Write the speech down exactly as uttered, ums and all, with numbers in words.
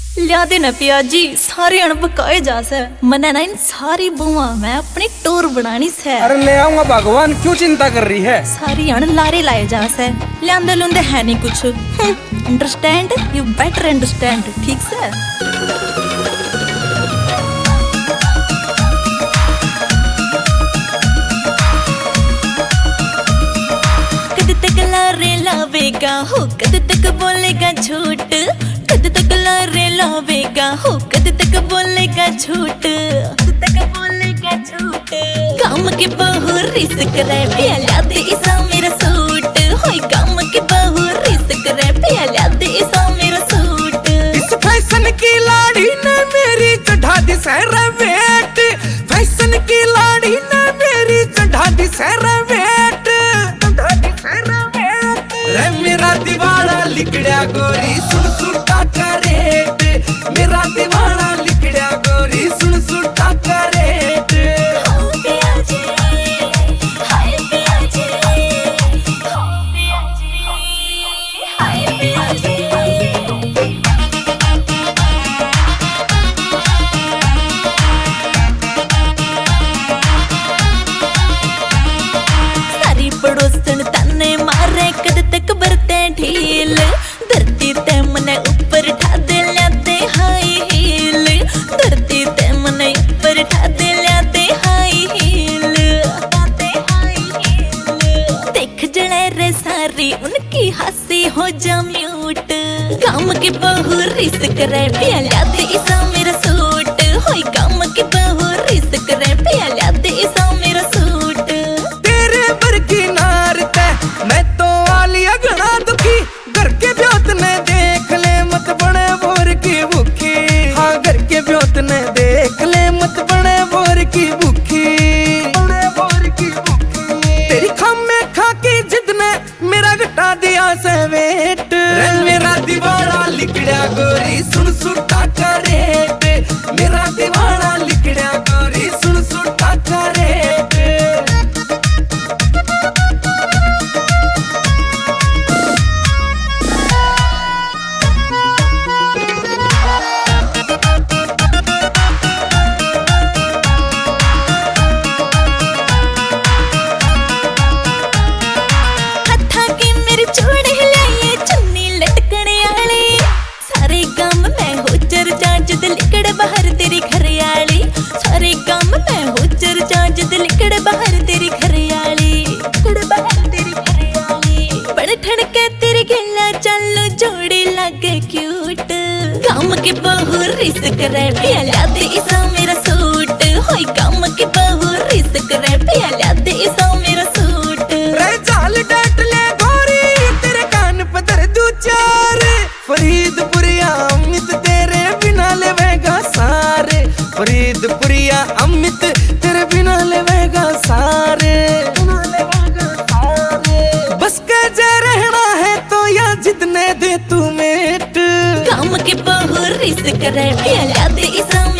लिया दे न पियाजी सारे अणबकाए जा से मने ना इन सारी बुआ मैं अपनी टोर बनानी से। अरे ले आऊंगा भगवान, क्यों चिंता कर रही है? सारी अण लारे लाए जा से लियांदे लुंदे है नहीं कुछ। अंडरस्टैंड, यू बेटर अंडरस्टैंड, ठीक से। कद तक लारे लावेगा हो, कद तक बोलेगा झूठ, कद तक लारे लावेगा हो, कद तक बोलेगा झूठ, कद तक बोलेगा झूठ। काम के बहू रिस करे प्याला दे इसा मेरा सूट, होय काम के बहू रिस करे प्याला दे इसा मेरा सूट। इस फैशन की लाड़ी ने मेरी चढ़ा दी सहरा वेट, फैशन की लाड़ी ने मेरी चढ़ा दी सहरा वेट, चढ़ा दी सहरा वेट। रे मेरा दीवाना लिकड़ा गोरी सुन सुन टाका रेट, मेरा दीवाना लिकड़ा गोरी सुन सुन टाका रेट। हो प्याजी हाय प्याजी, हो प्याजी हाय प्याजी। सारी पड़ोसन तन्ने मारे कद तक बरते ढील, धरती ते मने ऊपर ठा दे लाते हाई हील, धरती ते मने ऊपर ठा दे लाते हाई हील, लाते हाई हील। देख जले रे सारी उनकी हंसी हो जा म्यूट, काम की बहू रिस करे प्याला दे इसा मेरा सूट, होय काम की बहू रिस करे प्याला दे इसा मेरा सूट। तेरे बर की नार ते मैं तो आलिया घना दुखी, घर के ब्योत ने देख ले मत बने भोर की भूखी। हाँ घर के ब्योत ने देख ले मत बने भोर की भूखी, बने भोर की भूखी। तेरी खामे खा की जिद ने मेरा घटा दिया से वेट, रे मेरा दीवाना लिकड़ा गोरी सुन सुन टाका रेट, मेरा दीवाना लिकड़ा गोरी सुन सुन टाका रेट। लिकड़ बाहर तेरी घरियाली, सारे काम मैं हो चर्चा जद लिकड़ बाहर तेरी घरियाली, लिकड़ बाहर तेरी घरियाली। बड़ ठड़के तेरे गेला चलो जोड़ी लगे क्यूट, काम के बहू रिस करे प्याला दे इसा मेरा सूट, होय काम के बहू रिस करे प्याला दे इसा मेरा सूट। रे जाल डाट ले गोरी तेरे कान पे दर दू चार, फरीदपुरिया अमित तेरे बिना लेवेगा सारे, फरीदपुरिया अमित तेरे बिना लेवेगा सारे, बिना लेवेगा सारे। बस के जे रहना है तो या जितने दे तू मेट, काम के बहू रिस करे प्याला दे इसा